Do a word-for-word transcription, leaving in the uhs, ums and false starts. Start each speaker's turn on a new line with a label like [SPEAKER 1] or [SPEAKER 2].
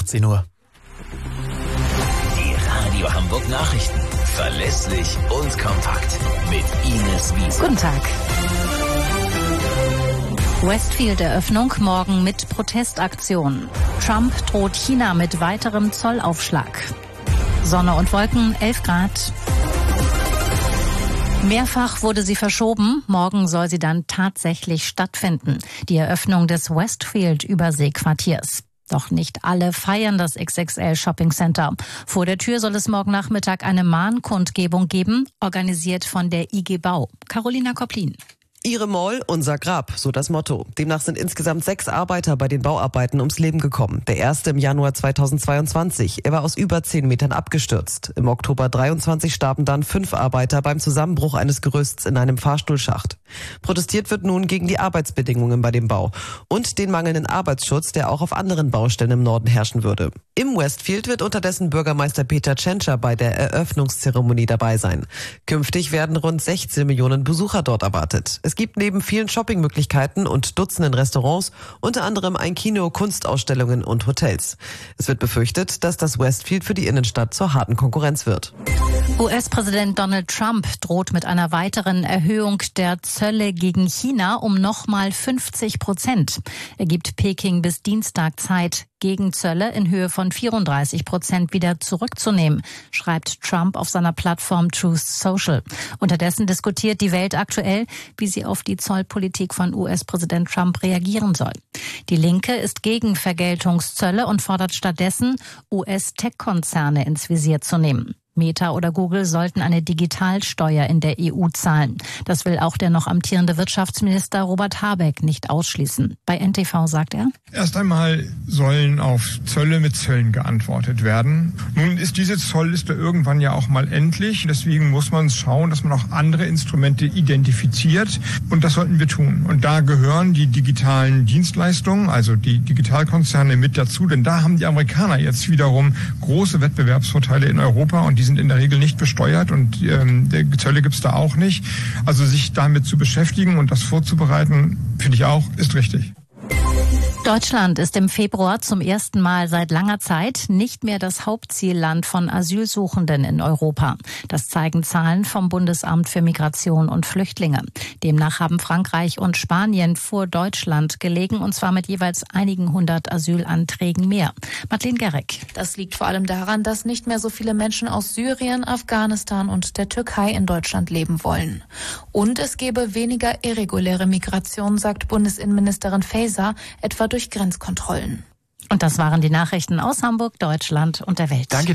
[SPEAKER 1] achtzehn Uhr.
[SPEAKER 2] Die Radio Hamburg Nachrichten. Verlässlich und kompakt. Mit Ines Wiese.
[SPEAKER 3] Guten Tag. Westfield-Eröffnung morgen mit Protestaktion. Trump droht China mit weiterem Zollaufschlag. Sonne und Wolken, elf Grad. Mehrfach wurde sie verschoben. Morgen soll sie dann tatsächlich stattfinden. Die Eröffnung des Westfield-Überseequartiers. Doch nicht alle feiern das X X L Shopping Center. Vor der Tür soll es morgen Nachmittag eine Mahnkundgebung geben, organisiert von der I G Bau. Carolina Kopplin.
[SPEAKER 4] Ihre Mall, unser Grab, so das Motto. Demnach sind insgesamt sechs Arbeiter bei den Bauarbeiten ums Leben gekommen. Der erste im Januar zweitausendzweiundzwanzig. Er war aus über zehn Metern abgestürzt. Im Oktober dreiundzwanzig starben dann fünf Arbeiter beim Zusammenbruch eines Gerüsts in einem Fahrstuhlschacht. Protestiert wird nun gegen die Arbeitsbedingungen bei dem Bau und den mangelnden Arbeitsschutz, der auch auf anderen Baustellen im Norden herrschen würde. Im Westfield wird unterdessen Bürgermeister Peter Tschentscher bei der Eröffnungszeremonie dabei sein. Künftig werden rund sechzehn Millionen Besucher dort erwartet. Es gibt neben vielen Shoppingmöglichkeiten und Dutzenden Restaurants unter anderem ein Kino, Kunstausstellungen und Hotels. Es wird befürchtet, dass das Westfield für die Innenstadt zur harten Konkurrenz wird.
[SPEAKER 3] U S-Präsident Donald Trump droht mit einer weiteren Erhöhung der Zölle gegen China um nochmal fünfzig Prozent. Er gibt Peking bis Dienstag Zeit, Gegenzölle in Höhe von vierunddreißig Prozent wieder zurückzunehmen, schreibt Trump auf seiner Plattform Truth Social. Unterdessen diskutiert die Welt aktuell, wie sie auf die Zollpolitik von U S-Präsident Trump reagieren soll. Die Linke ist gegen Vergeltungszölle und fordert stattdessen, U S-Tech-Konzerne ins Visier zu nehmen. Meta oder Google sollten eine Digitalsteuer in der E U zahlen. Das will auch der noch amtierende Wirtschaftsminister Robert Habeck nicht ausschließen. Bei N T V sagt er:
[SPEAKER 5] Erst einmal sollen auf Zölle mit Zöllen geantwortet werden. Nun ist diese Zollliste irgendwann ja auch mal endlich. Deswegen muss man schauen, dass man auch andere Instrumente identifiziert. Und das sollten wir tun. Und da gehören die digitalen Dienstleistungen, also die Digitalkonzerne mit dazu. Denn da haben die Amerikaner jetzt wiederum große Wettbewerbsvorteile in Europa und die sind in der Regel nicht besteuert und ähm, der Zölle gibt's da auch nicht. Also sich damit zu beschäftigen und das vorzubereiten, finde ich auch, ist richtig.
[SPEAKER 3] Deutschland ist im Februar zum ersten Mal seit langer Zeit nicht mehr das Hauptzielland von Asylsuchenden in Europa. Das zeigen Zahlen vom Bundesamt für Migration und Flüchtlinge. Demnach haben Frankreich und Spanien vor Deutschland gelegen, und zwar mit jeweils einigen hundert Asylanträgen mehr. Madeleine Gerek.
[SPEAKER 6] Das liegt vor allem daran, dass nicht mehr so viele Menschen aus Syrien, Afghanistan und der Türkei in Deutschland leben wollen. Und es gebe weniger irreguläre Migration, sagt Bundesinnenministerin Faeser, etwa durch Grenzkontrollen.
[SPEAKER 3] Und das waren die Nachrichten aus Hamburg, Deutschland und der Welt.
[SPEAKER 1] Danke.